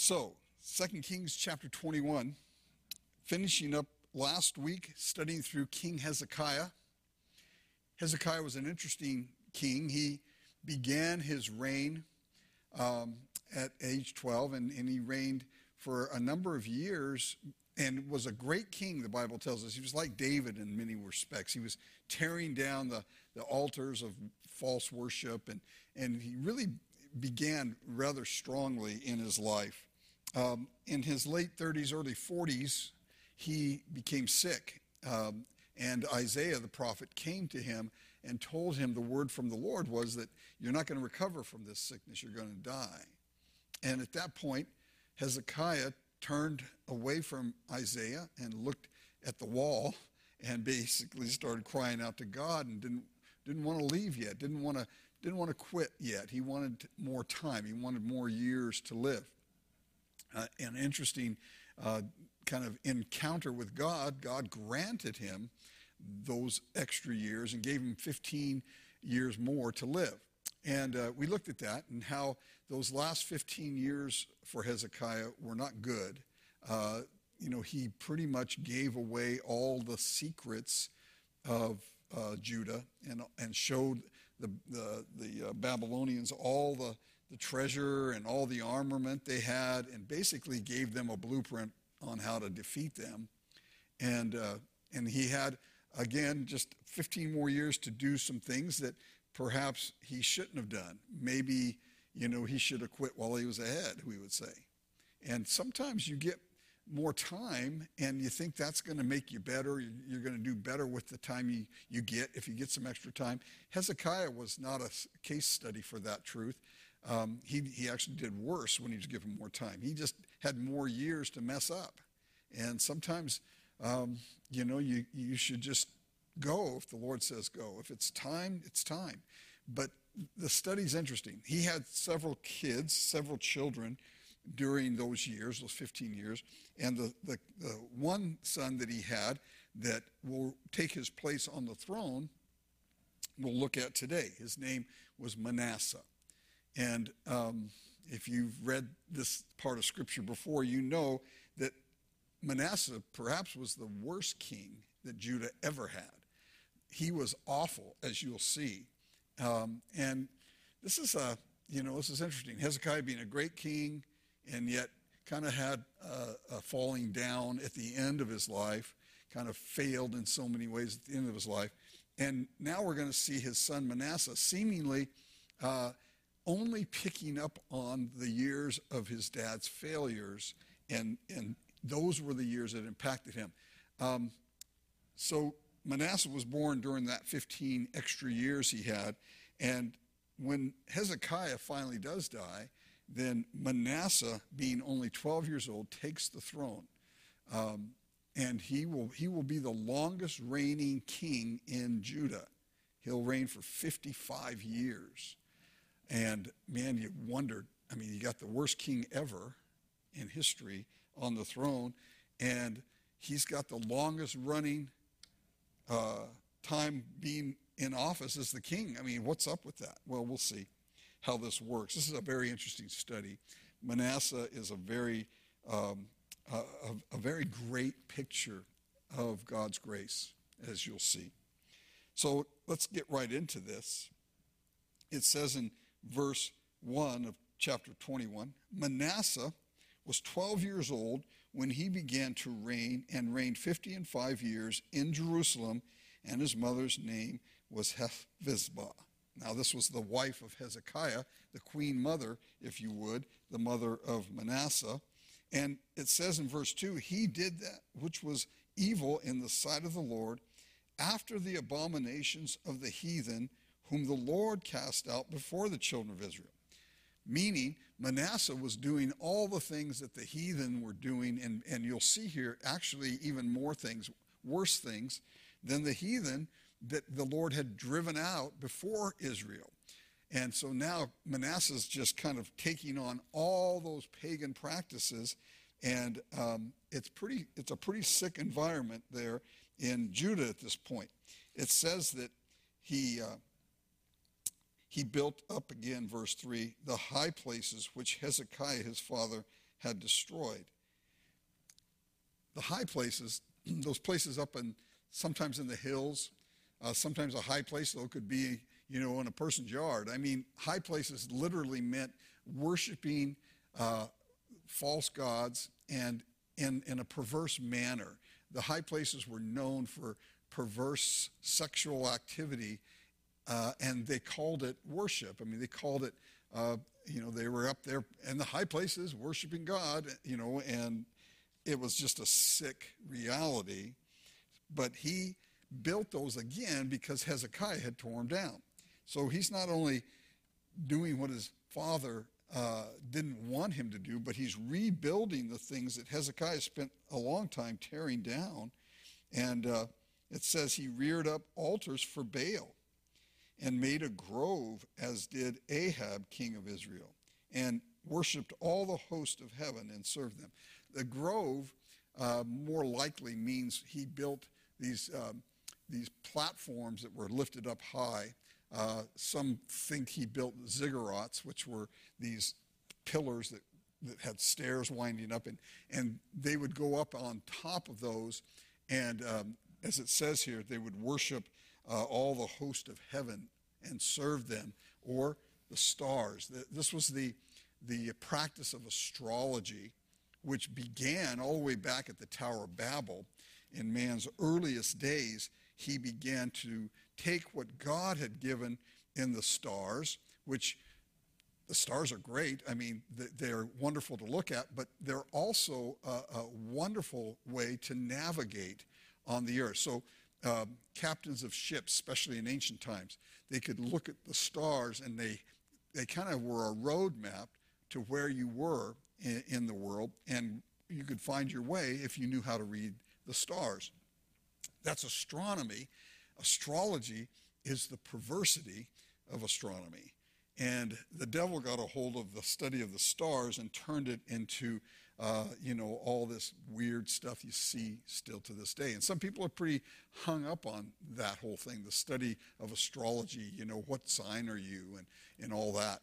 So, 2 Kings chapter 21, finishing up last week, studying through King Hezekiah. Hezekiah was an interesting king. He began his reign at age 12, and he reigned for a number of years and was a great king, the Bible tells us. He was like David in many respects. He was tearing down the altars of false worship, and he really began rather strongly in his life. In his late 30s, early 40s, he became sick, and Isaiah the prophet came to him and told him the word from the Lord was that you're not going to recover from this sickness, you're going to die. And at that point, Hezekiah turned away from Isaiah and looked at the wall and basically started crying out to God and didn't want to leave yet, didn't want to quit yet. He wanted more time. He wanted more years to live. An interesting kind of encounter with God. God granted him those extra years and gave him 15 years more to live. And we looked at that and how those last 15 years for Hezekiah were not good. He pretty much gave away all the secrets of Judah and showed the Babylonians all the treasure and all the armament they had, and basically gave them a blueprint on how to defeat them. And he had, again, just 15 more years to do some things that perhaps he shouldn't have done. Maybe, he should have quit while he was ahead, we would say. And sometimes you get more time and you think that's going to make you better. You're going to do better with the time you get if you get some extra time. Hezekiah was not a case study for that truth. He actually did worse when he was given more time. He just had more years to mess up. And sometimes, you should just go if the Lord says go. If it's time, it's time. But the study's interesting. He had several kids, several children during those years, those 15 years. And the one son that he had that will take his place on the throne, we'll look at today. His name was Manasseh. And if you've read this part of Scripture before, you know that Manasseh perhaps was the worst king that Judah ever had. He was awful, as you'll see. And this is interesting. Hezekiah being a great king, and yet kind of had a falling down at the end of his life, kind of failed in so many ways at the end of his life. And now we're going to see his son Manasseh seemingly only picking up on the years of his dad's failures, and those were the years that impacted him. So Manasseh was born during that 15 extra years he had, and when Hezekiah finally does die, then Manasseh, being only 12 years old, takes the throne, and he will be the longest reigning king in Judah. He'll reign for 55 years. And man, you wondered, you got the worst king ever in history on the throne, and he's got the longest running time being in office as the king. What's up with that? Well, we'll see how this works. This is a very interesting study. Manasseh is a very great picture of God's grace, as you'll see. So let's get right into this. It says in verse 1 of chapter 21, Manasseh was 12 years old when he began to reign, and reigned 55 years in Jerusalem, and his mother's name was Hephzibah. Now this was the wife of Hezekiah, the queen mother, if you would, the mother of Manasseh. And it says in verse 2, he did that which was evil in the sight of the Lord, after the abominations of the heathen, whom the Lord cast out before the children of Israel. Meaning, Manasseh was doing all the things that the heathen were doing, and you'll see here actually even more things, worse things, than the heathen that the Lord had driven out before Israel. And so now Manasseh's just kind of taking on all those pagan practices, and it's a pretty sick environment there in Judah at this point. It says that he built up again, verse 3, the high places which Hezekiah his father had destroyed. The high places, those places up in, sometimes in the hills, sometimes a high place, though, could be, in a person's yard. I mean, high places literally meant worshiping false gods and in a perverse manner. The high places were known for perverse sexual activity, and they called it worship. I mean, they called it, they were up there in the high places worshiping God, and it was just a sick reality. But he built those again because Hezekiah had torn them down. So he's not only doing what his father didn't want him to do, but he's rebuilding the things that Hezekiah spent a long time tearing down. And it says he reared up altars for Baal and made a grove, as did Ahab, king of Israel, and worshipped all the host of heaven and served them. The grove more likely means he built these platforms that were lifted up high. Some think he built ziggurats, which were these pillars that had stairs winding up, and they would go up on top of those, and as it says here, they would worship all the host of heaven and serve them, or the stars. This was the practice of astrology, which began all the way back at the Tower of Babel. In man's earliest days, he began to take what God had given in the stars, which the stars are great. I mean, they're wonderful to look at, but they're also a wonderful way to navigate on the earth. So captains of ships, especially in ancient times, they could look at the stars, and they kind of were a road map to where you were in the world, and you could find your way if you knew how to read the stars. That's astronomy. Astrology is the perversity of astronomy. And the devil got a hold of the study of the stars and turned it into, all this weird stuff you see still to this day. And some people are pretty hung up on that whole thing, the study of astrology, what sign are you, and all that.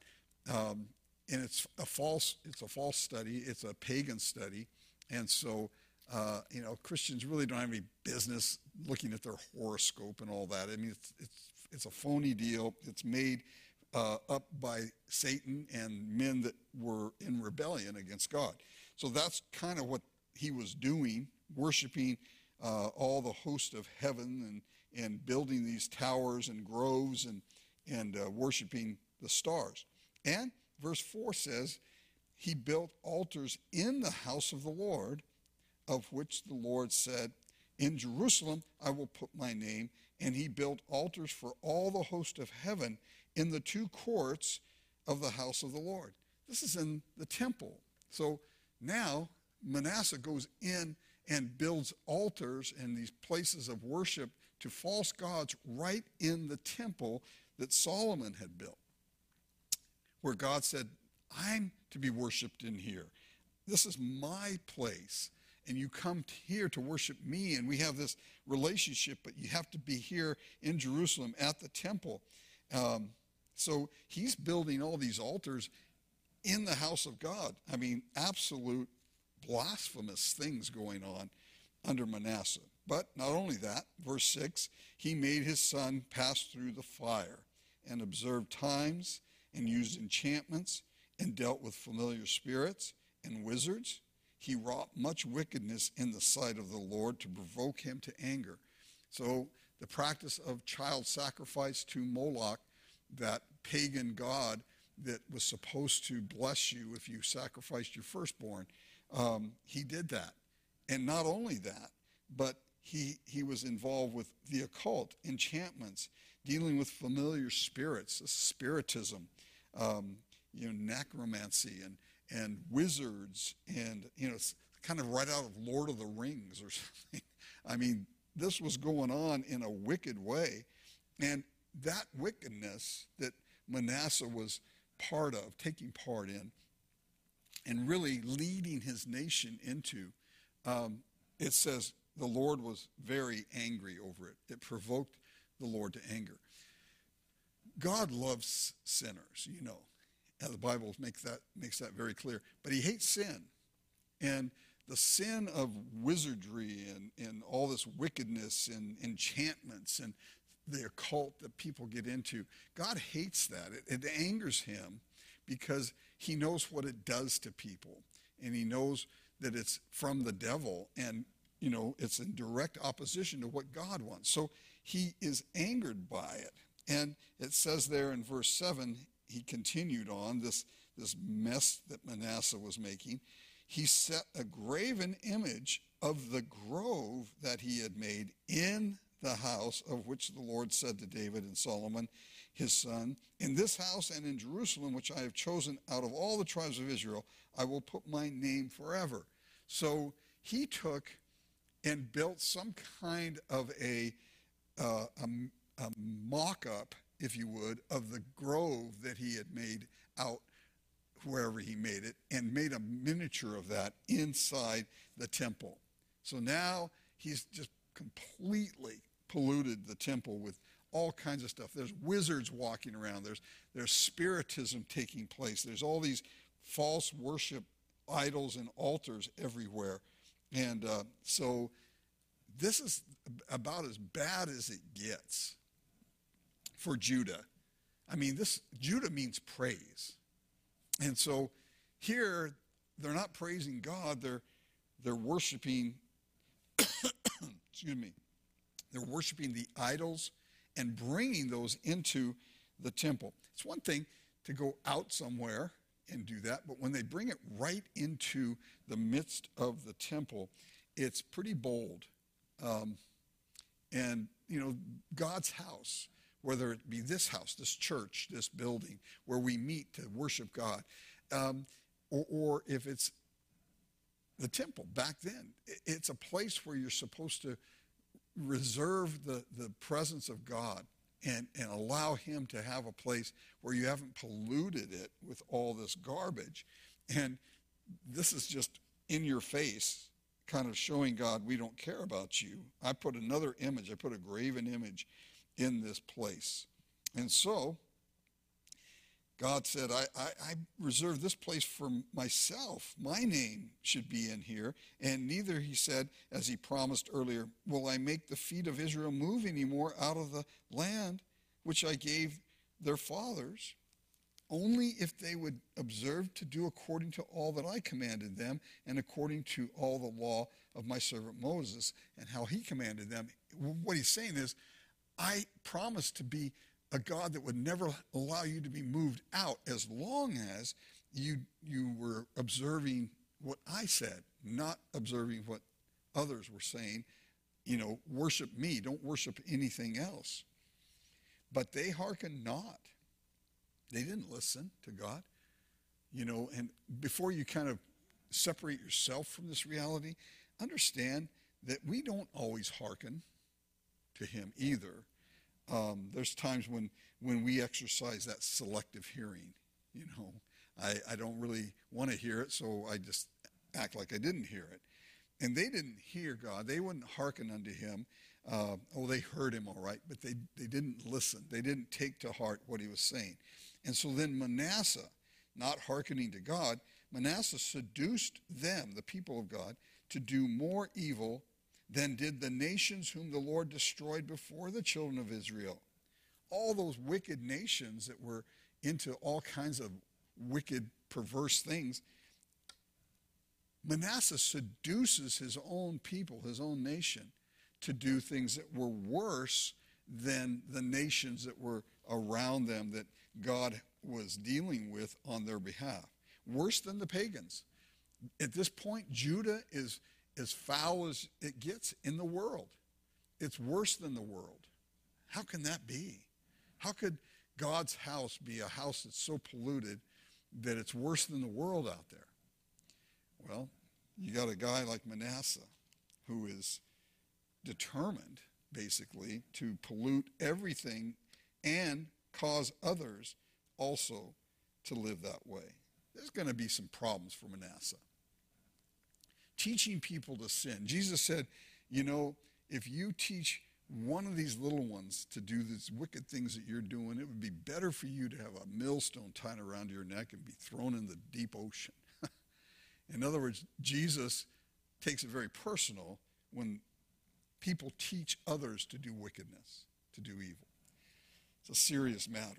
And it's a false study. It's a pagan study. And so, Christians really don't have any business looking at their horoscope and all that. I mean, it's a phony deal. It's made up by Satan and men that were in rebellion against God. So that's kind of what he was doing, worshiping all the host of heaven and building these towers and groves and worshiping the stars. And verse 4 says, he built altars in the house of the Lord, of which the Lord said, in Jerusalem I will put my name. And he built altars for all the host of heaven in the two courts of the house of the Lord. This is in the temple. So now Manasseh goes in and builds altars and these places of worship to false gods right in the temple that Solomon had built, where God said, I'm to be worshiped in here. This is my place, and you come here to worship me, and we have this relationship, but you have to be here in Jerusalem at the temple. So he's building all these altars in the house of God. I mean, absolute blasphemous things going on under Manasseh. But not only that, verse 6, he made his son pass through the fire and observed times and used enchantments and dealt with familiar spirits and wizards. He wrought much wickedness in the sight of the Lord to provoke him to anger. So the practice of child sacrifice to Moloch, that pagan god that was supposed to bless you if you sacrificed your firstborn, he did that. And not only that, but he was involved with the occult, enchantments, dealing with familiar spirits, spiritism, necromancy and wizards, and it's kind of right out of Lord of the Rings or something. I mean, this was going on in a wicked way, and that wickedness that Manasseh was part of, taking part in, and really leading his nation into, it says the Lord was very angry over it. It provoked the Lord to anger. God loves sinners, and the Bible makes that very clear. But he hates sin. And the sin of wizardry and all this wickedness and enchantments and the occult that people get into, God hates that. It angers him because he knows what it does to people. And he knows that it's from the devil. And, it's in direct opposition to what God wants. So he is angered by it. And it says there in verse 7, he continued on this mess that Manasseh was making. He set a graven image of the grove that he had made in the house of which the Lord said to David and Solomon, his son, in this house and in Jerusalem, which I have chosen out of all the tribes of Israel, I will put my name forever. So he took and built some kind of a mock-up, if you would, of the grove that he had made out wherever he made it, and made a miniature of that inside the temple. So now he's just completely polluted the temple with all kinds of stuff. There's wizards walking around. There's spiritism taking place. There's all these false worship idols and altars everywhere. And so this is about as bad as it gets for Judah. I mean, Judah means praise. And so here, they're not praising God. They're worshiping, excuse me, they're worshiping the idols and bringing those into the temple. It's one thing to go out somewhere and do that, but when they bring it right into the midst of the temple, it's pretty bold. And, God's house, whether it be this house, this church, this building where we meet to worship God, or if it's the temple back then, it's a place where you're supposed to reserve the presence of God and allow him to have a place where you haven't polluted it with all this garbage. And this is just in your face, kind of showing God, we don't care about you. I put another image, I put a graven image in this place. And so God said, I reserve this place for myself. My name should be in here. And neither, he said, as he promised earlier, will I make the feet of Israel move anymore out of the land which I gave their fathers, only if they would observe to do according to all that I commanded them and according to all the law of my servant Moses and how he commanded them. What he's saying is, I promised to be a God that would never allow you to be moved out as long as you were observing what I said, not observing what others were saying. Worship me, don't worship anything else. But they hearkened not. They didn't listen to God. And before you kind of separate yourself from this reality, understand that we don't always hearken to him either. There's times when we exercise that selective hearing. I don't really want to hear it, so I just act like I didn't hear it. And they didn't hear God. They wouldn't hearken unto him. They heard him all right, but they didn't listen. They didn't take to heart what he was saying. And so then Manasseh, not hearkening to God, Manasseh seduced them, the people of God, to do more evil than did the nations whom the Lord destroyed before the children of Israel. All those wicked nations that were into all kinds of wicked, perverse things, Manasseh seduces his own people, his own nation, to do things that were worse than the nations that were around them that God was dealing with on their behalf. Worse than the pagans. At this point, Judah is as foul as it gets in the world. It's worse than the world. How can that be? How could God's house be a house that's so polluted that it's worse than the world out there? Well, you got a guy like Manasseh who is determined, basically, to pollute everything and cause others also to live that way. There's going to be some problems for Manasseh. Teaching people to sin. Jesus said, if you teach one of these little ones to do these wicked things that you're doing, it would be better for you to have a millstone tied around your neck and be thrown in the deep ocean. In other words, Jesus takes it very personal when people teach others to do wickedness, to do evil. It's a serious matter.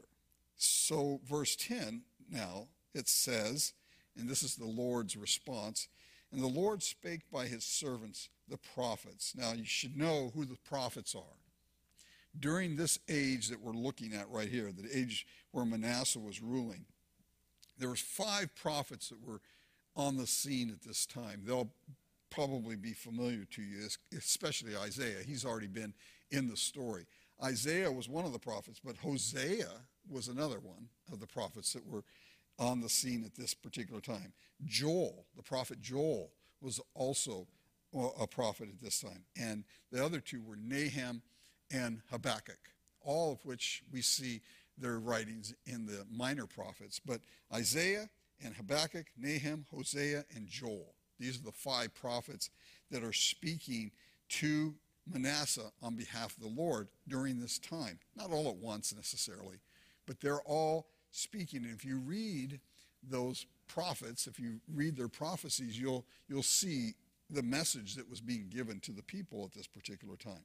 So verse 10 now, it says, and this is the Lord's response, and the Lord spake by his servants, the prophets. Now you should know who the prophets are. During this age that we're looking at right here, the age where Manasseh was ruling, there was 5 prophets that were on the scene at this time. They'll probably be familiar to you, especially Isaiah. He's already been in the story. Isaiah was one of the prophets, but Hosea was another one of the prophets that were on the scene at this particular time. Joel, the prophet Joel, was also a prophet at this time. And the other 2 were Nahum and Habakkuk, all of which we see their writings in the minor prophets. But Isaiah and Habakkuk, Nahum, Hosea, and Joel. These are the 5 prophets that are speaking to Manasseh on behalf of the Lord during this time. Not all at once necessarily, but they're all speaking. And if you read those prophets, if you read their prophecies, you'll see the message that was being given to the people at this particular time.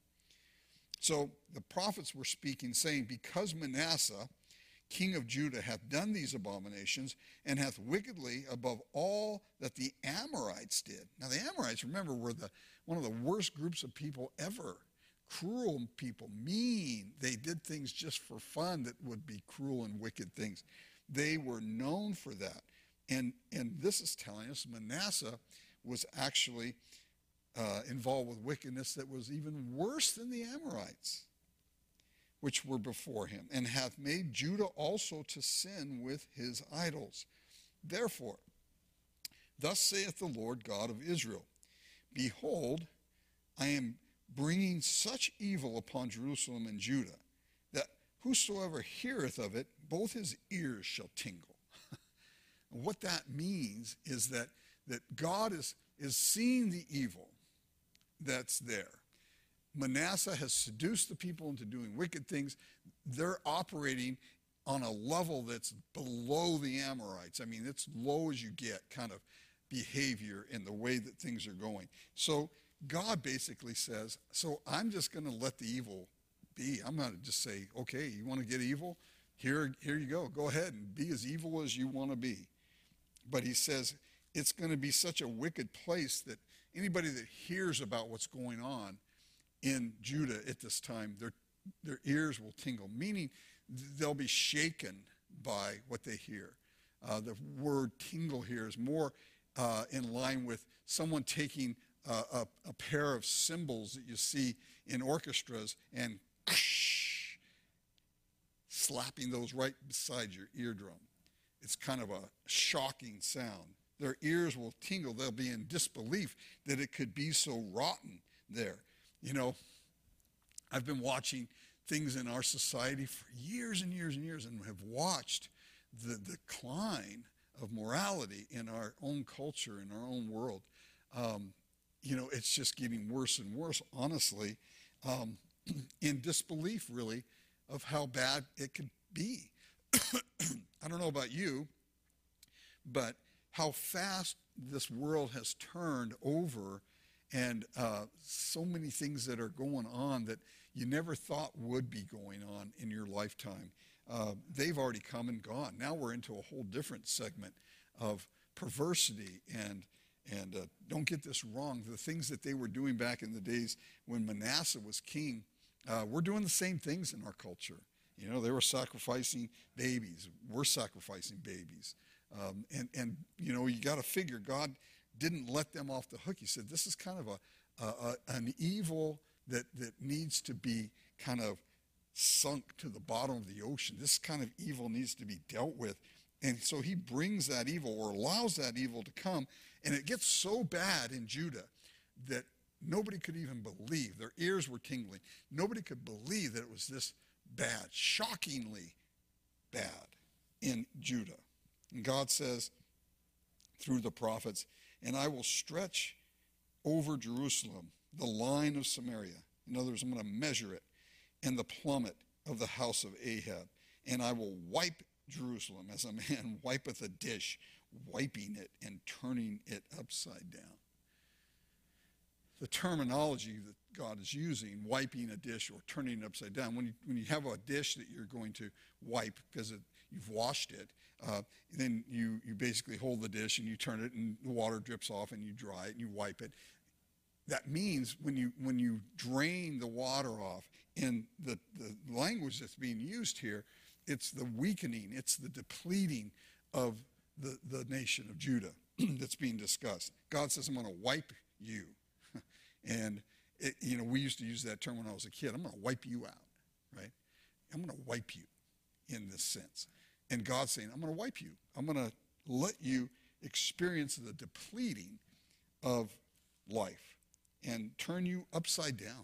So the prophets were speaking, saying, because Manasseh, king of Judah, hath done these abominations, and hath wickedly above all that the Amorites did. Now the Amorites, remember, were one of the worst groups of people ever. Cruel people, mean. They did things just for fun that would be cruel and wicked things. They were known for that. And this is telling us Manasseh was actually involved with wickedness that was even worse than the Amorites, which were before him, and hath made Judah also to sin with his idols. Therefore, thus saith the Lord God of Israel, behold, I am bringing such evil upon Jerusalem and Judah, that whosoever heareth of it, both his ears shall tingle. And what that means is that God is seeing the evil that's there. Manasseh has seduced the people into doing wicked things. They're operating on a level that's below the Amorites. I mean, it's low as you get kind of behavior in the way that things are going. So God basically says, so I'm just going to let the evil be. I'm going to just say, okay, you want to get evil? Here you go. Go ahead and be as evil as you want to be. But he says it's going to be such a wicked place that anybody that hears about what's going on in Judah at this time, their ears will tingle, meaning they'll be shaken by what they hear. The word tingle here is more in line with someone taking a pair of cymbals that you see in orchestras and slapping those right beside your eardrum. It's kind of a shocking sound. Their ears will tingle. They'll be in disbelief that it could be so rotten there. You know, I've been watching things in our society for years and years and years and have watched the decline of morality in our own culture, in our own world. You know, it's just getting worse and worse, honestly, in disbelief, really, of how bad it could be. I don't know about you, but how fast this world has turned over, and so many things that are going on that you never thought would be going on in your lifetime. They've already come and gone. Now we're into a whole different segment of perversity, and don't get this wrong. The things that they were doing back in the days when Manasseh was king, we're doing the same things in our culture. You know, they were sacrificing babies. We're sacrificing babies. And you know, you got to figure God didn't let them off the hook. He said, this is kind of an evil that needs to be kind of sunk to the bottom of the ocean. This kind of evil needs to be dealt with. And so he brings that evil, or allows that evil to come, and it gets so bad in Judah that nobody could even believe. Their ears were tingling. Nobody could believe that it was this bad, shockingly bad in Judah. And God says through the prophets, and I will stretch over Jerusalem the line of Samaria. In other words, I'm going to measure it, and the plummet of the house of Ahab. And I will wipe Jerusalem as a man wipeth a dish, wiping it and turning it upside down. The terminology that God is using, wiping a dish or turning it upside down, when you have a dish that you're going to wipe because you've washed it, then you basically hold the dish and you turn it and the water drips off and you dry it and you wipe it. That means when you drain the water off, in the language that's being used here, it's the weakening, it's the depleting of the nation of Judah that's being discussed. God says, I'm going to wipe you. And, we used to use that term when I was a kid. I'm going to wipe you out, right? I'm going to wipe you in this sense. And God's saying, I'm going to wipe you. I'm going to let you experience the depleting of life and turn you upside down.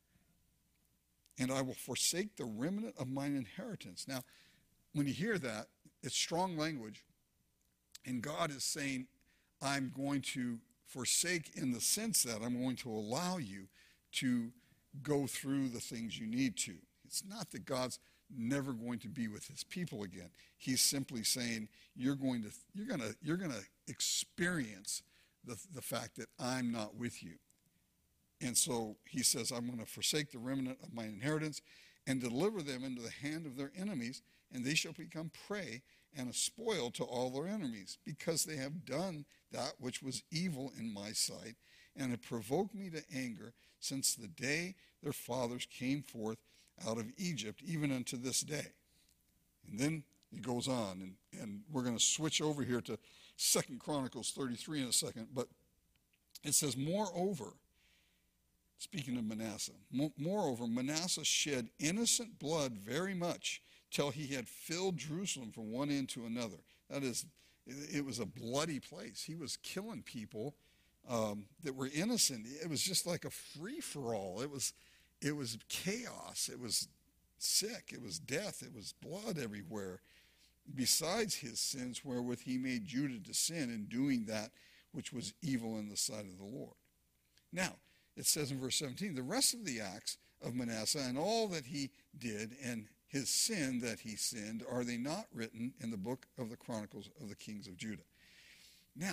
And I will forsake the remnant of mine inheritance. Now, when you hear that, it's strong language. And God is saying, I'm going to forsake in the sense that I'm going to allow you to go through the things you need to. It's not that God's never going to be with his people again. He's simply saying you're going to experience the fact that I'm not with you. And so he says, I'm going to forsake the remnant of my inheritance and deliver them into the hand of their enemies, and they shall become prey and a spoil to all their enemies, because they have done that which was evil in my sight, and have provoked me to anger since the day their fathers came forth out of Egypt, even unto this day. And then it goes on, and we're going to switch over here to 2 Chronicles 33 in a second, but it says, moreover, speaking of Manasseh, moreover, Manasseh shed innocent blood very much, till he had filled Jerusalem from one end to another. That is, it was a bloody place. He was killing people that were innocent. It was just like a free-for-all. It was chaos. It was sick. It was death. It was blood everywhere. Besides his sins wherewith he made Judah to sin in doing that which was evil in the sight of the Lord. Now, it says in verse 17, the rest of the acts of Manasseh and all that he did and his sin that he sinned, are they not written in the book of the Chronicles of the Kings of Judah? Now,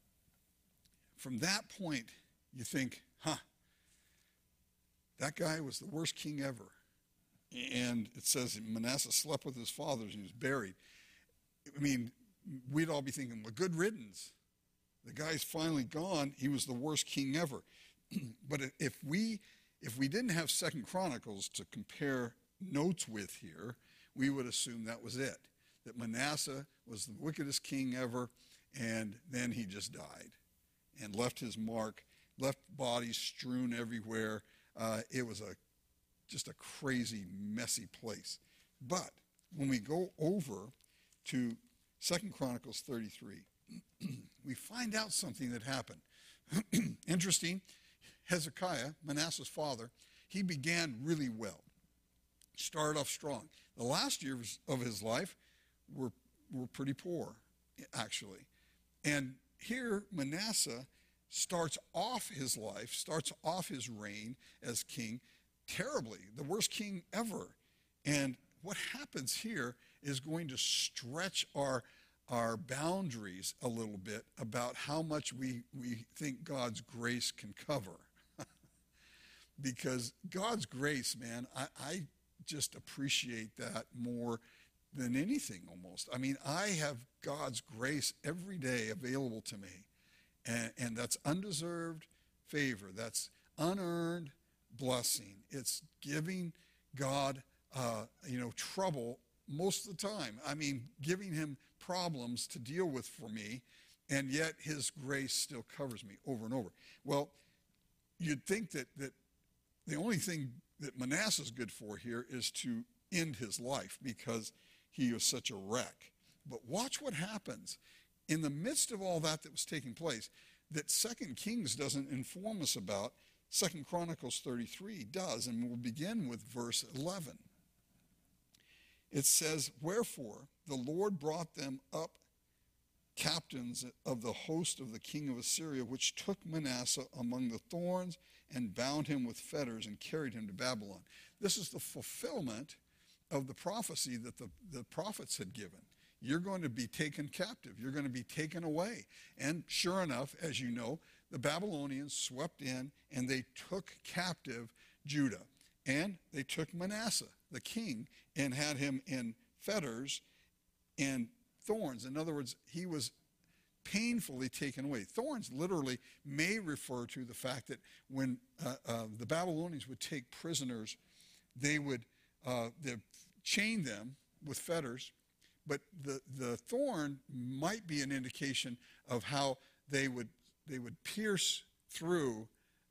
from that point, you think, that guy was the worst king ever. And it says Manasseh slept with his fathers and he was buried. I mean, we'd all be thinking, well, good riddance. The guy's finally gone. He was the worst king ever. But if we didn't have 2 Chronicles to compare notes with here, we would assume that was it, that Manasseh was the wickedest king ever, and then he just died and left his mark, left bodies strewn everywhere. It was just a crazy, messy place. But when we go over to 2 Chronicles 33, we find out something that happened. Interesting, Hezekiah, Manasseh's father, he began really well. Started off strong. The last years of his life were pretty poor, actually. And here Manasseh starts off his life, starts off his reign as king terribly, the worst king ever. And what happens here is going to stretch our boundaries a little bit about how much we think God's grace can cover. Because God's grace, man, I just appreciate that more than anything almost. I mean, I have God's grace every day available to me. And that's undeserved favor. That's unearned blessing. It's giving God, trouble most of the time. I mean, giving him problems to deal with for me, and yet his grace still covers me over and over. Well, you'd think that the only thing that Manasseh's good for here is to end his life because he was such a wreck. But watch what happens. In the midst of all that was taking place, that 2 Kings doesn't inform us about, 2 Chronicles 33 does, and we'll begin with verse 11. It says, wherefore the Lord brought them up captains of the host of the king of Assyria, which took Manasseh among the thorns and bound him with fetters and carried him to Babylon. This is the fulfillment of the prophecy that the prophets had given. you're going to be taken captive. You're going to be taken away. And sure enough, as you know, the Babylonians swept in and they took captive Judah. And they took Manasseh, the king, and had him in fetters and thorns. In other words, he was painfully taken away. Thorns literally may refer to the fact that when the Babylonians would take prisoners, they would chain them with fetters, but the thorn might be an indication of how they would pierce through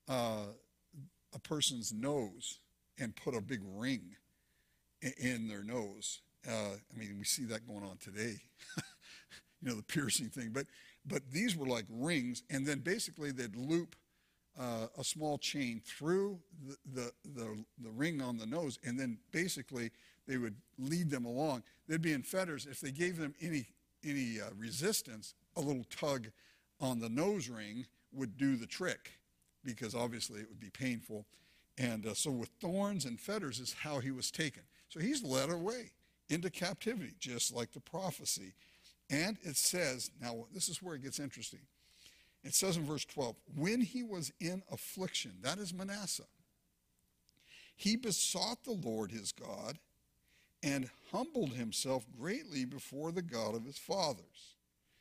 a person's nose and put a big ring in their nose. I mean, we see that going on today, the piercing thing. But these were like rings, and then basically they'd loop a small chain through the ring on the nose, and then basically they would lead them along. They'd be in fetters. If they gave them any resistance, a little tug on the nose ring would do the trick, because obviously it would be painful. And so with thorns and fetters is how he was taken. So he's led away into captivity, just like the prophecy. And it says, now this is where it gets interesting. It says in verse 12, when he was in affliction, that is Manasseh, he besought the Lord his God and humbled himself greatly before the God of his fathers.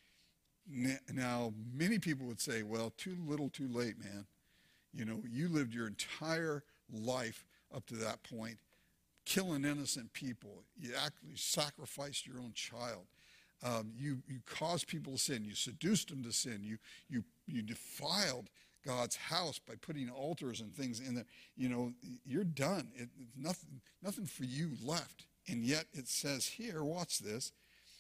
Now, many people would say, well, too little, too late, man. You lived your entire life up to that point, killing innocent people. You actually sacrificed your own child. You caused people to sin. You seduced them to sin. You defiled God's house by putting altars and things in there. You're done. It's nothing for you left. And yet it says here, watch this,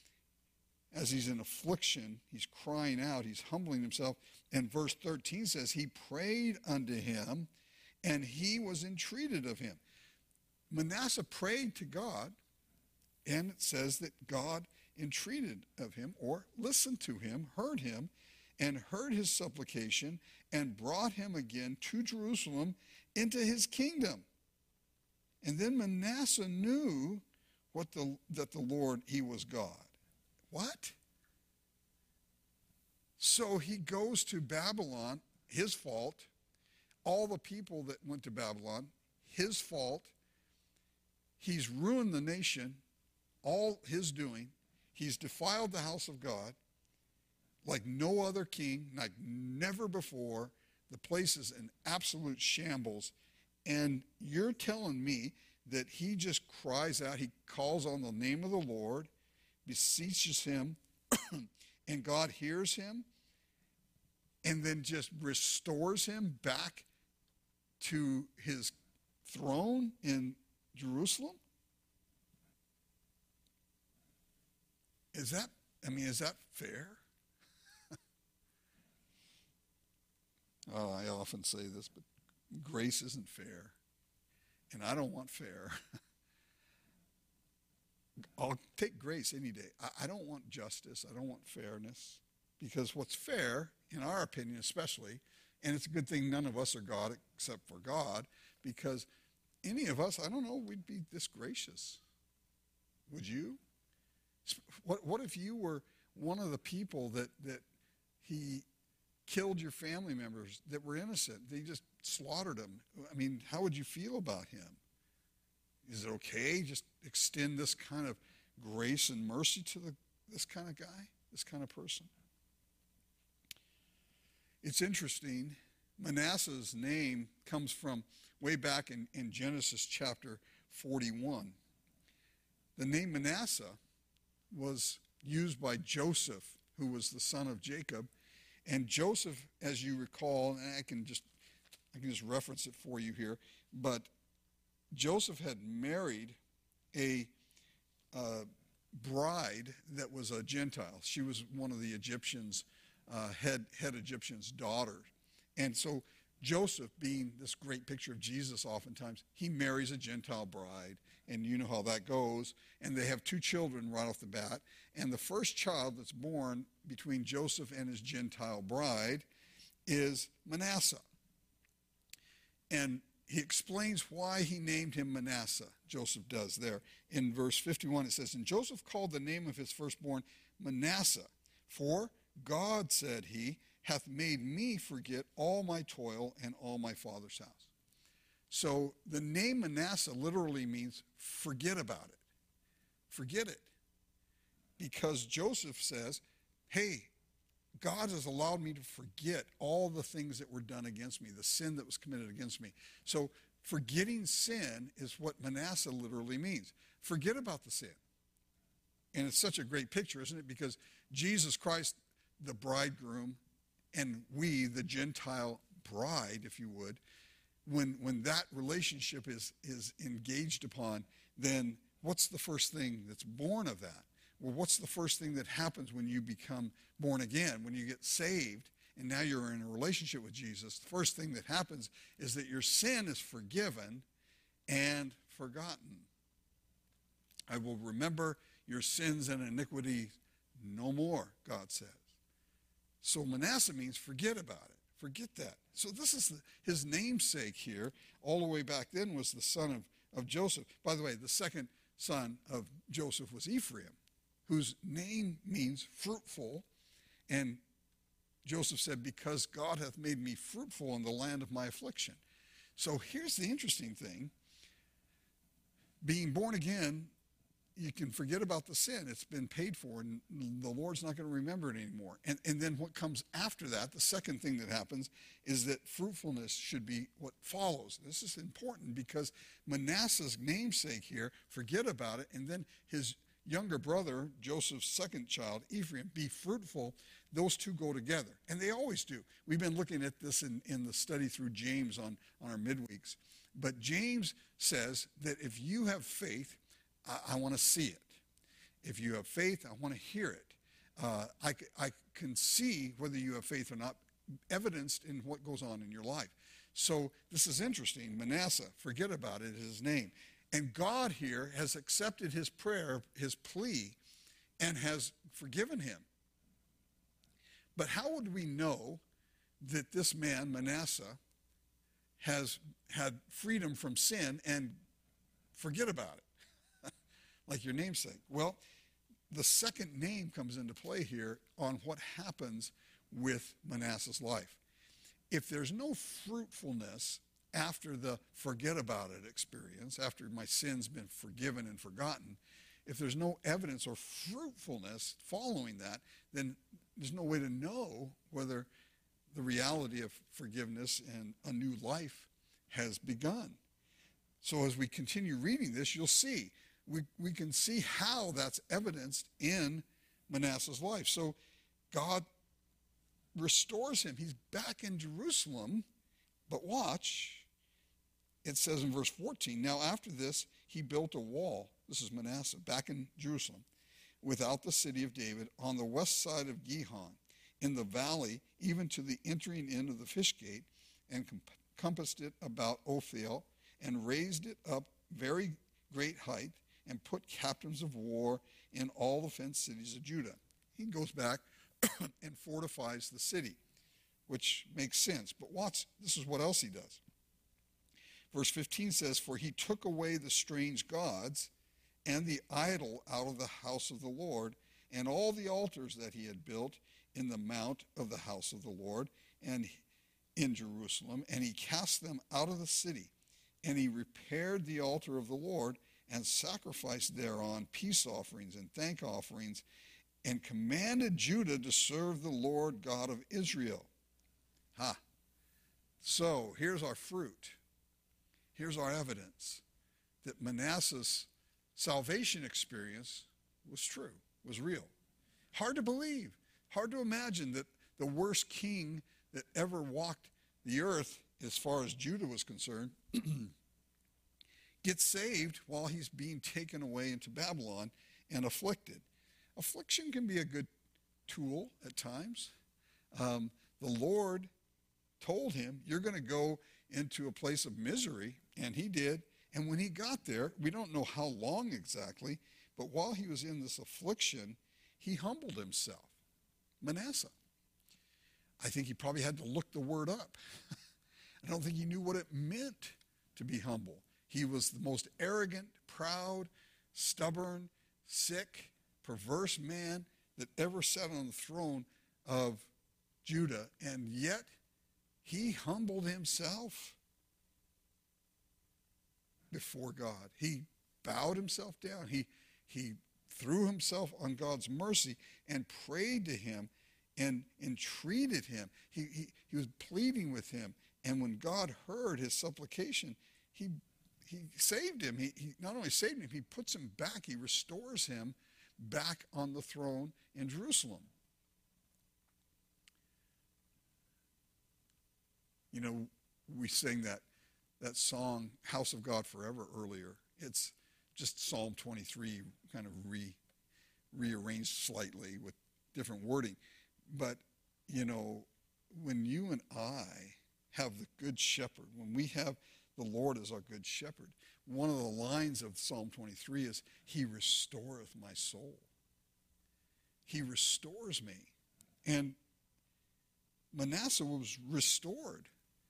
as he's in affliction, he's crying out, he's humbling himself. And verse 13 says, he prayed unto him, and he was entreated of him. Manasseh prayed to God, and it says that God entreated of him, or listened to him, and heard his supplication, and brought him again to Jerusalem into his kingdom. And then Manasseh knew that the Lord, he was God. What? So he goes to Babylon, his fault. All the people that went to Babylon, his fault. He's ruined the nation, all his doing. He's defiled the house of God like no other king, like never before. The place is in absolute shambles. And you're telling me that he just cries out, he calls on the name of the Lord, beseeches him, and God hears him, and then just restores him back to his throne in Jerusalem? Is that fair? I often say this, but grace isn't fair, and I don't want fair. I'll take grace any day. I don't want justice. I don't want fairness, because what's fair, in our opinion especially, and it's a good thing none of us are God except for God, because any of us, I don't know, we'd be this gracious. Would you? What if you were one of the people that he killed your family members that were innocent? They just slaughtered them. I mean, how would you feel about him? Is it okay? Just extend this kind of grace and mercy to this kind of guy, this kind of person? It's interesting. Manasseh's name comes from way back in Genesis chapter 41. The name Manasseh was used by Joseph, who was the son of Jacob. And Joseph, as you recall, and I can just reference it for you here, but Joseph had married a bride that was a Gentile. She was one of the Egyptians, head Egyptian's daughter. And so Joseph, being this great picture of Jesus oftentimes, he marries a Gentile bride, and you know how that goes. And they have two children right off the bat. And the first child that's born between Joseph and his Gentile bride is Manasseh. And he explains why he named him Manasseh. Joseph does there. In verse 51, it says, "And Joseph called the name of his firstborn Manasseh, for God, said he, hath made me forget all my toil and all my father's house." So the name Manasseh literally means forget about it. Forget it. Because Joseph says, hey, God has allowed me to forget all the things that were done against me, the sin that was committed against me. So forgetting sin is what Manasseh literally means. Forget about the sin. And it's such a great picture, isn't it? Because Jesus Christ, the bridegroom, and we, the Gentile bride, if you would, when that relationship is engaged upon, then what's the first thing that's born of that? Well, what's the first thing that happens when you become born again, when you get saved, and now you're in a relationship with Jesus? The first thing that happens is that your sin is forgiven and forgotten. I will remember your sins and iniquities no more, God says. So Manasseh means forget about it. Forget that. So this is his namesake here. All the way back then was the son of Joseph. By the way, the second son of Joseph was Ephraim, whose name means fruitful. And Joseph said, because God hath made me fruitful in the land of my affliction. So here's the interesting thing. Being born again, you can forget about the sin. It's been paid for, and the Lord's not going to remember it anymore. And then what comes after that, the second thing that happens, is that fruitfulness should be what follows. This is important because Manasseh's namesake here, forget about it, and then his younger brother, Joseph's second child, Ephraim, be fruitful. Those two go together, and they always do. We've been looking at this in the study through James on our midweeks. But James says that if you have faith, I want to see it. If you have faith, I want to hear it. I can see whether you have faith or not, evidenced in what goes on in your life. So this is interesting. Manasseh, forget about it, is his name. And God here has accepted his prayer, his plea, and has forgiven him. But how would we know that this man, Manasseh, has had freedom from sin and forget about it? Like your namesake. Well, the second name comes into play here on what happens with Manasseh's life. If there's no fruitfulness after the forget about it experience, after my sin's been forgiven and forgotten, if there's no evidence or fruitfulness following that, then there's no way to know whether the reality of forgiveness and a new life has begun. So as we continue reading this, you'll see we can see how that's evidenced in Manasseh's life. So God restores him. He's back in Jerusalem, but watch, it says in verse 14, now after this he built a wall, this is Manasseh, back in Jerusalem, without the city of David, on the west side of Gihon, in the valley, even to the entering in of the fish gate, and compassed it about Ophel, and raised it up very great height, and put captains of war in all the fenced cities of Judah. He goes back and fortifies the city, which makes sense. But this is what else he does. Verse 15 says, for he took away the strange gods and the idol out of the house of the Lord, and all the altars that he had built in the mount of the house of the Lord and in Jerusalem, and he cast them out of the city. And he repaired the altar of the Lord and sacrificed thereon peace offerings and thank offerings, and commanded Judah to serve the Lord God of Israel. So here's our fruit. Here's our evidence that Manasseh's salvation experience was true, was real. Hard to believe, hard to imagine that the worst king that ever walked the earth, as far as Judah was concerned, gets saved while he's being taken away into Babylon and afflicted. Affliction can be a good tool at times. The Lord told him, you're going to go into a place of misery, and he did. And when he got there, we don't know how long exactly, but while he was in this affliction, he humbled himself. Manasseh. I think he probably had to look the word up. I don't think he knew what it meant to be humble. He was the most arrogant, proud, stubborn, sick, perverse man that ever sat on the throne of Judah, and yet he humbled himself before God. He bowed himself down. He threw himself on God's mercy and prayed to him and entreated him. He was pleading with him. And when God heard his supplication, he saved him. He not only saved him, he puts him back. He restores him back on the throne in Jerusalem. You know, we sang that song, House of God Forever, earlier. It's just Psalm 23 kind of rearranged slightly with different wording. But, you know, when you and I have the good shepherd, when we have the Lord as our good shepherd, one of the lines of Psalm 23 is, he restoreth my soul. He restores me. And Manasseh was restored.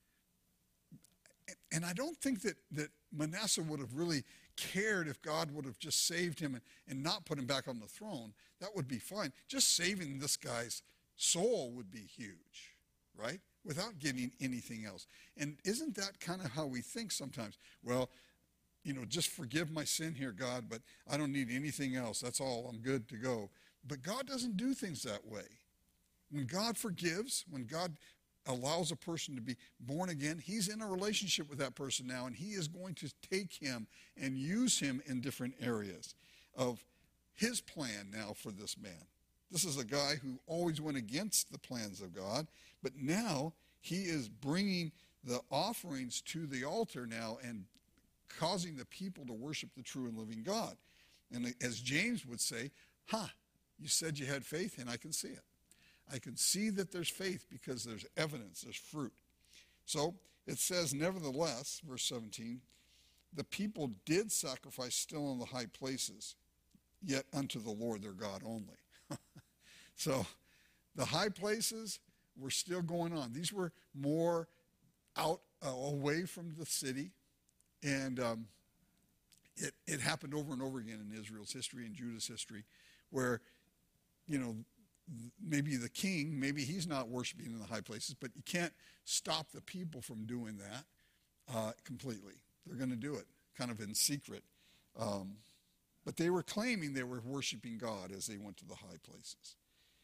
And I don't think that Manasseh would have really cared if God would have just saved him and not put him back on the throne. That would be fine. Just saving this guy's soul would be huge, right? Without getting anything else. And isn't that kind of how we think sometimes? Well, you know, just forgive my sin here, God, but I don't need anything else. That's all. I'm good to go. But God doesn't do things that way. When God forgives, when God allows a person to be born again, he's in a relationship with that person now, and he is going to take him and use him in different areas of his plan now for this man. This is a guy who always went against the plans of God, but now he is bringing the offerings to the altar now and causing the people to worship the true and living God. And as James would say, you said you had faith, and I can see it. I can see that there's faith because there's evidence, there's fruit. So it says, nevertheless, verse 17, the people did sacrifice still in the high places, yet unto the Lord their God only. So the high places were still going on. These were more out, away from the city. And it happened over and over again in Israel's history and Judah's history where, you know, maybe the king, maybe he's not worshiping in the high places, but you can't stop the people from doing that completely. They're going to do it kind of in secret. But they were claiming they were worshiping God as they went to the high places.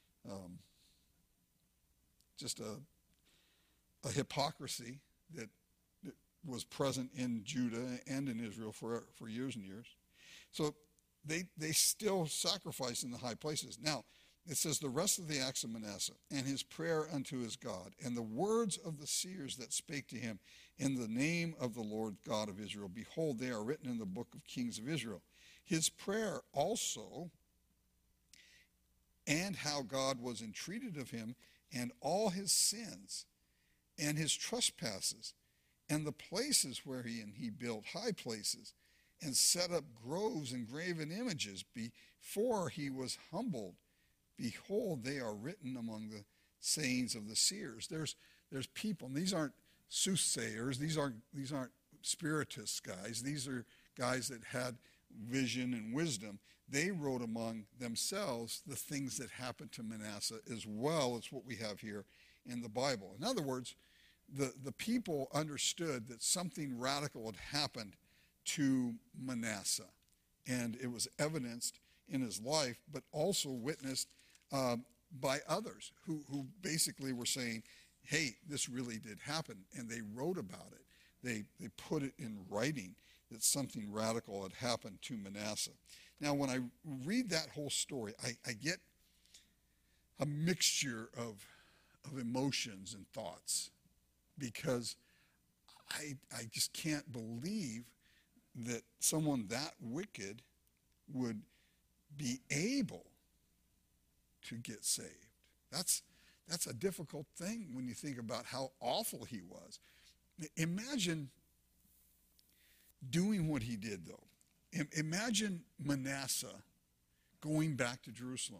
Just a hypocrisy that was present in Judah and in Israel for years and years. So they still sacrifice in the high places. Now, it says, the rest of the acts of Manasseh, and his prayer unto his God, and the words of the seers that spake to him in the name of the Lord God of Israel, behold, they are written in the book of Kings of Israel. His prayer also, and how God was entreated of him, and all his sins, and his trespasses, and the places wherein he built high places, and set up groves and graven images before he was humbled. Behold, they are written among the sayings of the seers. There's people, and these aren't soothsayers, these aren't spiritist guys. These are guys that had vision and wisdom. They wrote among themselves the things that happened to Manasseh as well as what we have here in the Bible. In other words, the people understood that something radical had happened to Manasseh, and it was evidenced in his life, but also witnessed by others who basically were saying, hey, this really did happen, and they wrote about it. They put it in writing that something radical had happened to Manasseh. Now, when I read that whole story, I get a mixture of emotions and thoughts, because I just can't believe that someone that wicked would be able to get saved. That's a difficult thing when you think about how awful he was. Imagine doing what he did, though. Imagine Manasseh going back to Jerusalem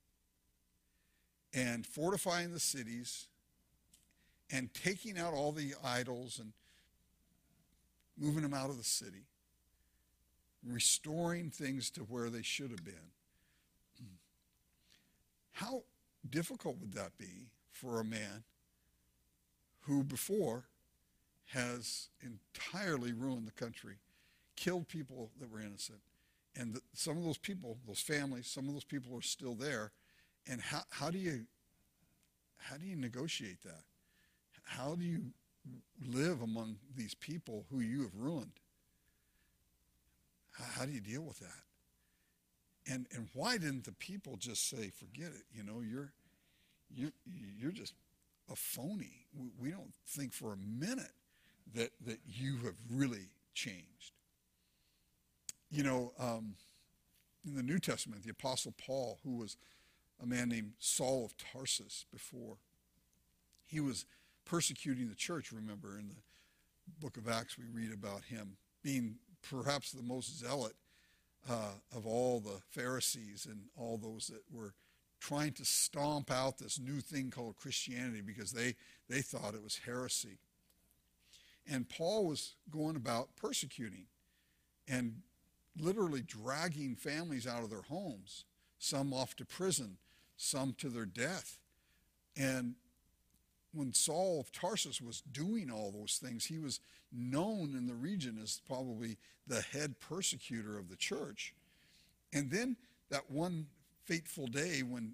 and fortifying the cities and taking out all the idols and moving them out of the city, restoring things to where they should have been. How difficult would that be for a man who before has entirely ruined the country, killed people that were innocent, and some of those people, those families, some of those people are still there, and how do you negotiate that? How do you live among these people who you have ruined? How do you deal with that? And why didn't the people just say, forget it, you're just a phony. We don't think for a minute that you have really changed. In the New Testament, the Apostle Paul, who was a man named Saul of Tarsus before, he was persecuting the church, remember, in the book of Acts we read about him being perhaps the most zealot of all the Pharisees and all those that were trying to stomp out this new thing called Christianity because they thought it was heresy. And Paul was going about persecuting and literally dragging families out of their homes, some off to prison, some to their death. And when Saul of Tarsus was doing all those things, he was known in the region as probably the head persecutor of the church. And then that one fateful day when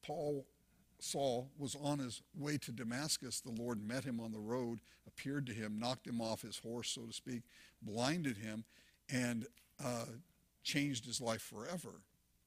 Saul was on his way to Damascus, the Lord met him on the road, appeared to him, knocked him off his horse, so to speak, blinded him, and changed his life forever.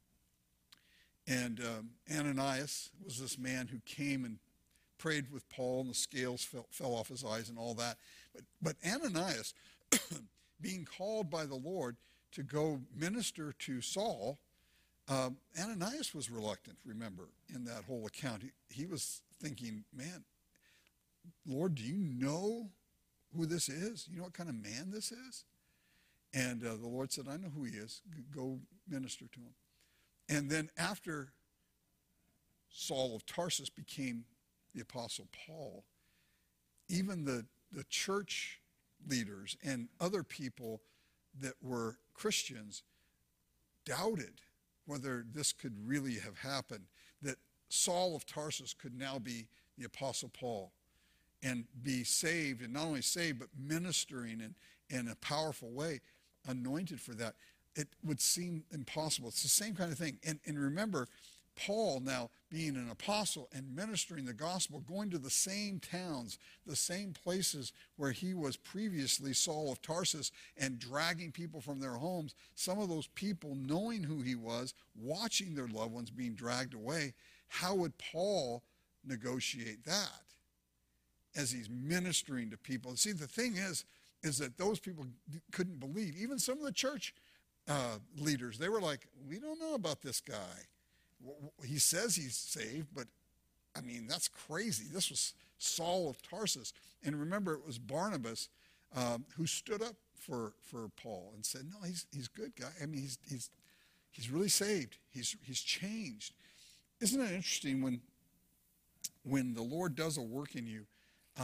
And Ananias was this man who came and prayed with Paul, and the scales fell off his eyes and all that. But Ananias, being called by the Lord to go minister to Saul, Ananias was reluctant, remember, in that whole account. He was thinking, man, Lord, do you know who this is? You know what kind of man this is? And the Lord said, I know who he is. Go minister to him. And then after Saul of Tarsus became the Apostle Paul, even the church leaders and other people that were Christians doubted whether this could really have happened, that Saul of Tarsus could now be the Apostle Paul and be saved, and not only saved, but ministering in a powerful way, anointed for that. It would seem impossible. It's the same kind of thing. And remember, Paul now being an apostle and ministering the gospel, going to the same towns, the same places where he was previously Saul of Tarsus, and dragging people from their homes. Some of those people knowing who he was, watching their loved ones being dragged away. How would Paul negotiate that as he's ministering to people? And see, the thing is that those people couldn't believe. Even some of the church leaders, they were like, we don't know about this guy. He says he's saved, but I mean, that's crazy. This was Saul of Tarsus. And remember, it was Barnabas who stood up for Paul and said, no, he's a good guy. I mean, he's really saved. He's changed. Isn't it interesting when the Lord does a work in you,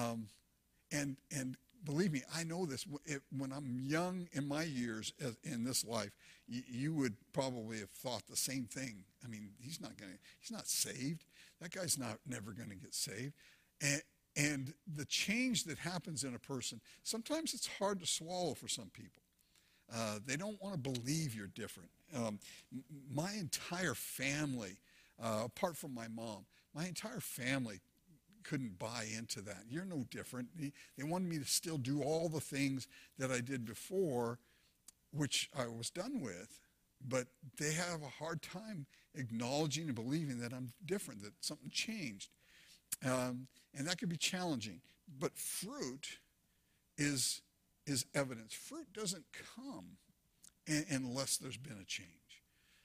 and believe me, I know this. When I'm young in my years in this life, you would probably have thought the same thing. I mean, he's not saved. That guy's never going to get saved. And the change that happens in a person, sometimes it's hard to swallow for some people. They don't want to believe you're different. My entire family, apart from my mom, my entire family couldn't buy into that. You're no different. They wanted me to still do all the things that I did before, which I was done with, but they have a hard time acknowledging and believing that I'm different, that something changed. And that could be challenging. But fruit is evidence. Fruit doesn't come unless there's been a change.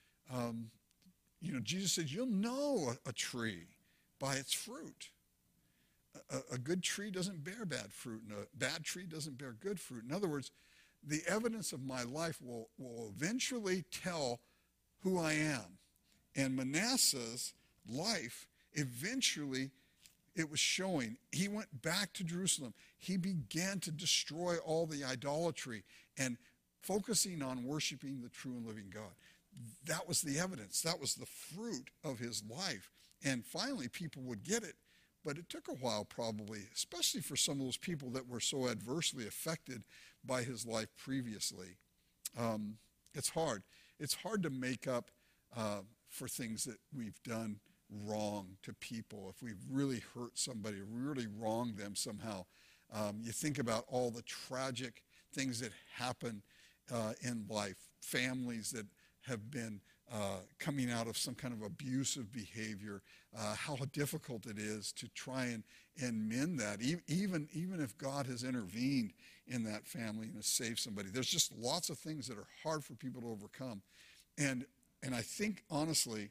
Jesus said, you'll know a tree by its fruit. A good tree doesn't bear bad fruit, and a bad tree doesn't bear good fruit. In other words, the evidence of my life will eventually tell who I am. And Manasseh's life eventually it was showing. He went back to Jerusalem. He began to destroy all the idolatry and focusing on worshiping the true and living God. That was the evidence. That was the fruit of his life. And finally, people would get it. But it took a while probably, especially for some of those people that were so adversely affected by his life previously. It's hard. It's hard to make up for things that we've done wrong to people. If we've really hurt somebody, really wronged them somehow. You think about all the tragic things that happen in life, families that have been coming out of some kind of abusive behavior, how difficult it is to try and mend that, even if God has intervened in that family and has saved somebody. There's just lots of things that are hard for people to overcome. And I think, honestly,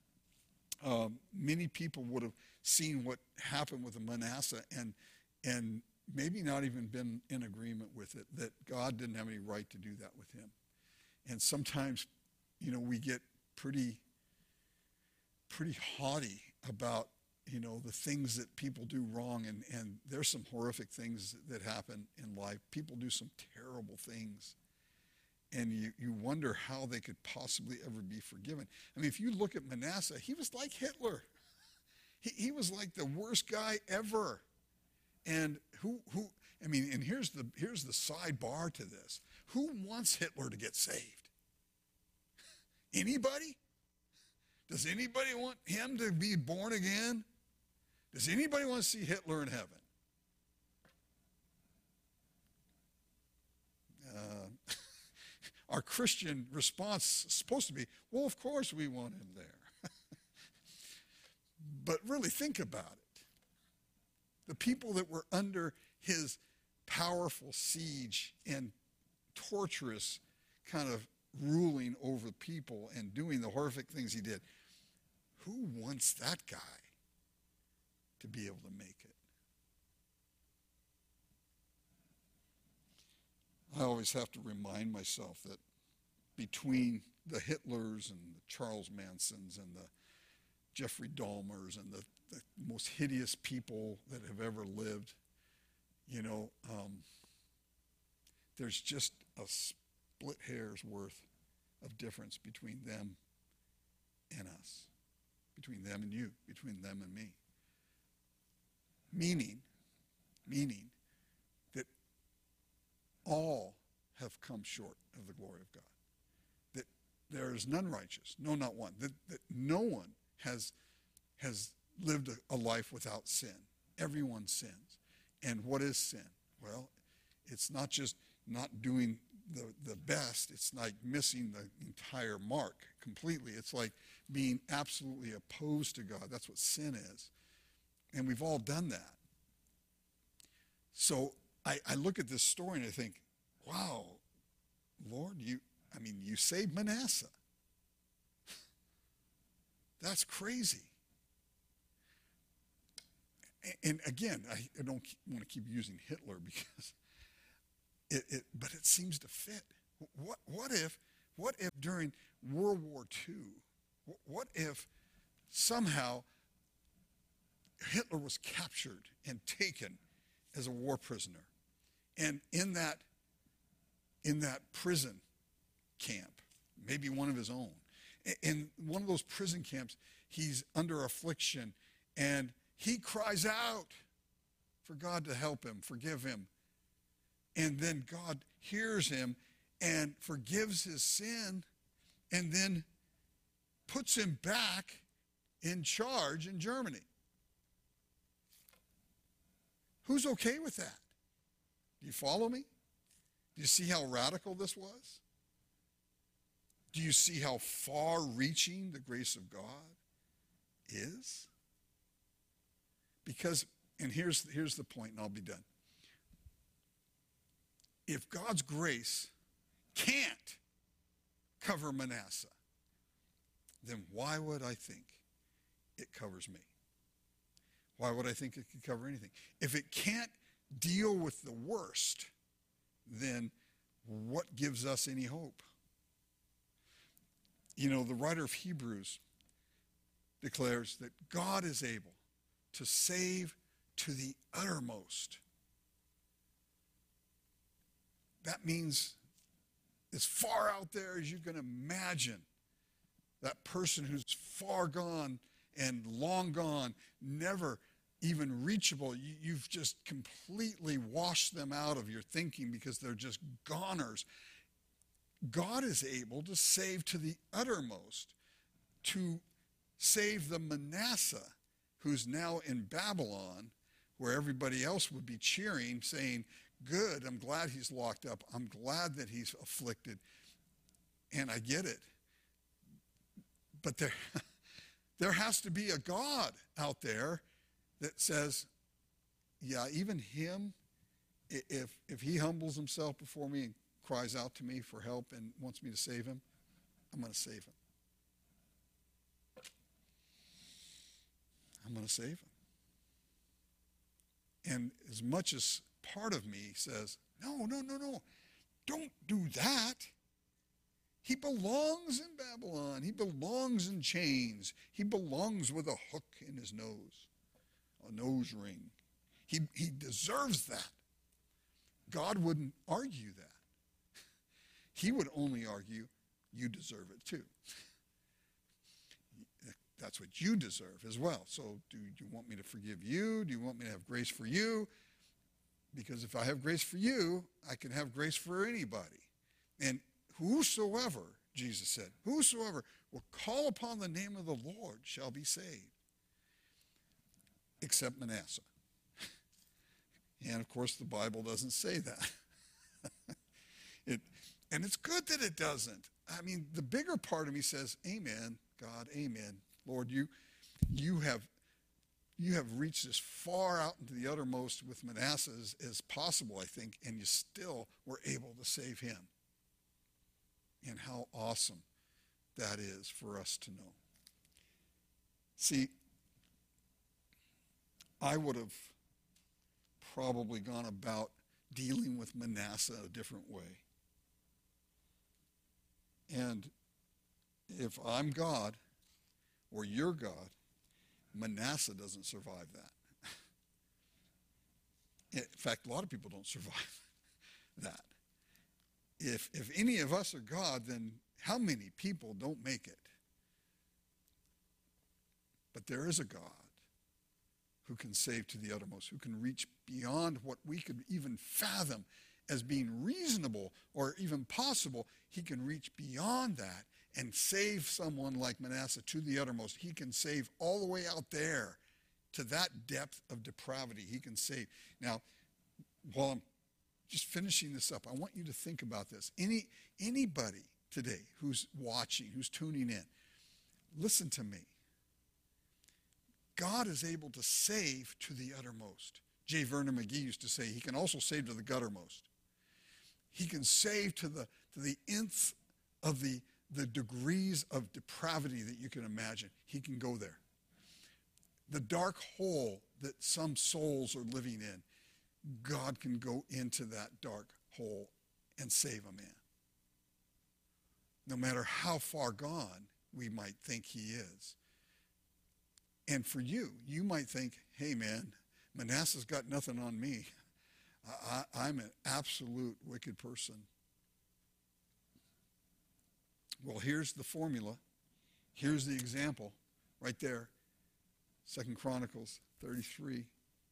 many people would have seen what happened with Manasseh and maybe not even been in agreement with it, that God didn't have any right to do that with him. And sometimes, we get pretty haughty about, the things that people do wrong. And there's some horrific things that happen in life. People do some terrible things. And you wonder how they could possibly ever be forgiven. I mean, if you look at Manasseh, he was like Hitler. He was like the worst guy ever. And and here's the sidebar to this. Who wants Hitler to get saved? Anybody? Does anybody want him to be born again? Does anybody want to see Hitler in heaven? Our Christian response is supposed to be, well, of course we want him there. But really think about it. The people that were under his powerful siege and torturous kind of ruling over people and doing the horrific things he did, who wants that guy to be able to make it? I always have to remind myself that between the Hitlers and the Charles Mansons and the Jeffrey Dahmers and the most hideous people that have ever lived, there's just a split hair's worth of difference between them and us, between them and you, between them and me. Meaning that all have come short of the glory of God. That there is none righteous, no, not one. That no one has lived a life without sin. Everyone sins. And what is sin? Well, it's not just not doing the best. It's like missing the entire mark completely. It's like being absolutely opposed to God. That's what sin is. And we've all done that. So I look at this story and I think, wow, Lord, you saved Manasseh. That's crazy. And again, I don't want to keep using Hitler because but it seems to fit. What if during World War II, what if somehow Hitler was captured and taken as a war prisoner, and in that prison camp, maybe one of his own, in one of those prison camps, he's under affliction, and he cries out for God to help him, forgive him. And then God hears him and forgives his sin and then puts him back in charge in Germany. Who's okay with that? Do you follow me? Do you see how radical this was? Do you see how far-reaching the grace of God is? Because, and here's the point, and I'll be done. If God's grace can't cover Manasseh, then why would I think it covers me? Why would I think it could cover anything? If it can't deal with the worst, then what gives us any hope? The writer of Hebrews declares that God is able to save to the uttermost. That means as far out there as you can imagine, that person who's far gone and long gone, never even reachable. You've just completely washed them out of your thinking because they're just goners. God is able to save to the uttermost, to save the Manasseh, who's now in Babylon, where everybody else would be cheering, saying, good, I'm glad he's locked up. I'm glad that he's afflicted. And I get it. But there has to be a God out there that says, yeah, even him, if he humbles himself before me and cries out to me for help and wants me to save him, I'm going to save him. I'm going to save him. And as much as part of me says, no, don't do that. He belongs in Babylon. He belongs in chains. He belongs with a hook in his nose, a nose ring. He deserves that. God wouldn't argue that. He would only argue, you deserve it too. That's what you deserve as well. So do you want me to forgive you? Do you want me to have grace for you? Because if I have grace for you, I can have grace for anybody. And whosoever, Jesus said, whosoever will call upon the name of the Lord shall be saved. Except Manasseh. And of course the Bible doesn't say that. And it's good that it doesn't. I mean, the bigger part of me says, amen, God, amen. Lord, you have reached as far out into the uttermost with Manasseh as possible, I think, and you still were able to save him. And how awesome that is for us to know. See, I would have probably gone about dealing with Manasseh a different way. And if I'm God, or you're God, Manasseh doesn't survive that. In fact, a lot of people don't survive that. If any of us are God, then how many people don't make it? But there is a God who can save to the uttermost, who can reach beyond what we could even fathom as being reasonable or even possible. He can reach beyond that and save someone like Manasseh to the uttermost. He can save all the way out there to that depth of depravity. He can save. Now, while I'm just finishing this up, I want you to think about this. Anybody today who's watching, who's tuning in, listen to me. God is able to save to the uttermost. J. Vernon McGee used to say he can also save to the guttermost. He can save to the nth of the degrees of depravity that you can imagine. He can go there. The dark hole that some souls are living in, God can go into that dark hole and save a man. No matter how far gone we might think he is. And for you, you might think, hey man, Manasseh's got nothing on me. I'm an absolute wicked person. Well, here's the formula. Here's the example right there. 2 Chronicles 33.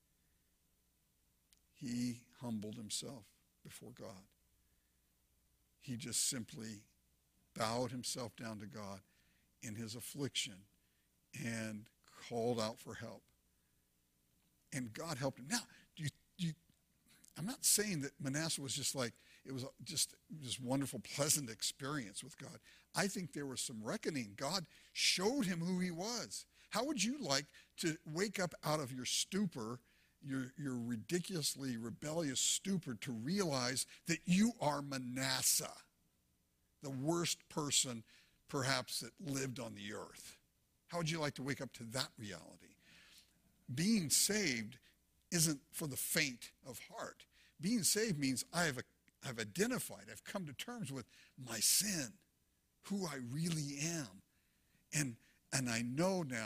He humbled himself before God. He just simply bowed himself down to God in his affliction and called out for help. And God helped him. Now, I'm not saying that Manasseh was just like, it was just this wonderful, pleasant experience with God. I think there was some reckoning. God showed him who he was. How would you like to wake up out of your stupor, your ridiculously rebellious stupor, to realize that you are Manasseh, the worst person perhaps that lived on the earth? How would you like to wake up to that reality? Being saved isn't for the faint of heart. Being saved means I've identified, I've come to terms with my sin, who I really am. And I know now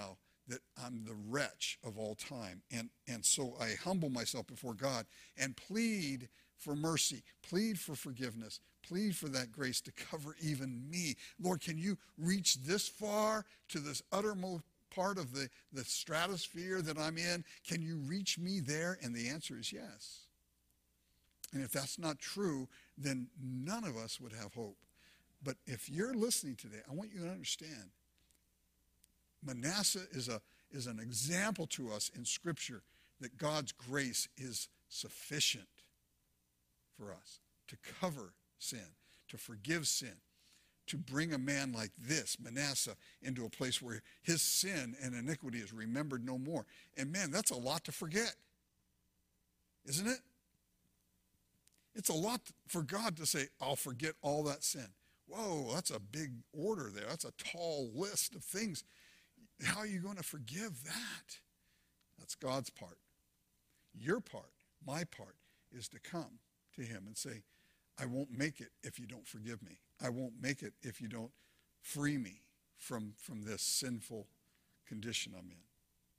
that I'm the wretch of all time. And so I humble myself before God and plead for mercy, plead for forgiveness, plead for that grace to cover even me. Lord, can you reach this far to this uttermost part of the stratosphere that I'm in? Can you reach me there? And the answer is yes. And if that's not true, then none of us would have hope. But if you're listening today, I want you to understand, Manasseh is an example to us in Scripture that God's grace is sufficient for us to cover sin, to forgive sin, to bring a man like this, Manasseh, into a place where his sin and iniquity is remembered no more. And man, that's a lot to forget, isn't it? It's a lot for God to say, I'll forget all that sin. Whoa, that's a big order there. That's a tall list of things. How are you going to forgive that? That's God's part. Your part, my part, is to come to him and say, I won't make it if you don't forgive me. I won't make it if you don't free me from this sinful condition I'm in.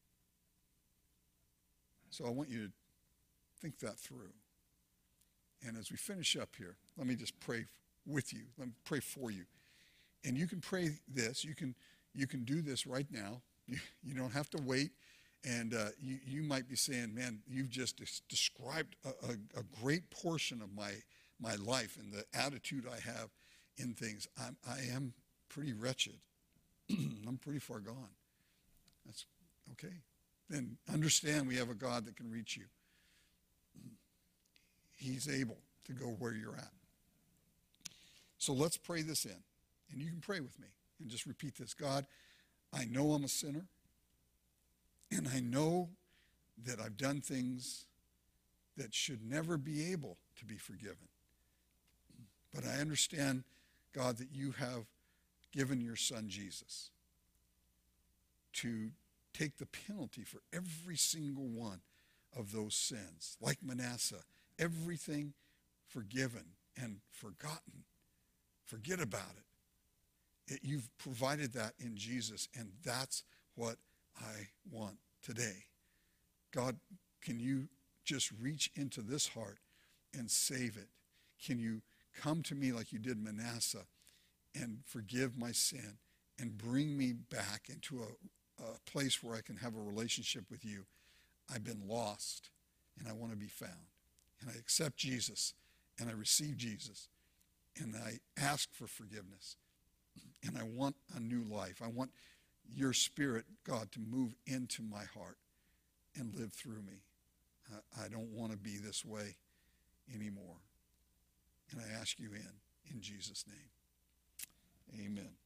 So I want you to think that through. And as we finish up here, let me just pray with you. Let me pray for you. And you can pray this. You can do this right now. You don't have to wait. And you might be saying, man, you've just described a great portion of my life and the attitude I have in things. I am pretty wretched. I'm pretty far gone. That's okay. Then understand we have a God that can reach you. He's able to go where you're at. So let's pray this in. And you can pray with me and just repeat this. God, I know I'm a sinner. And I know that I've done things that should never be able to be forgiven. But I understand, God, that you have given your son Jesus to take the penalty for every single one of those sins. Like Manasseh, everything forgiven and forgotten. Forget about it. You've provided that in Jesus, and that's what I want today. God, can you just reach into this heart and save it? Can you come to me like you did Manasseh and forgive my sin and bring me back into a place where I can have a relationship with you? I've been lost, and I want to be found. And I accept Jesus, and I receive Jesus, and I ask for forgiveness. And I want a new life. I want your Spirit, God, to move into my heart and live through me. I don't want to be this way anymore. And I ask you in Jesus' name. Amen.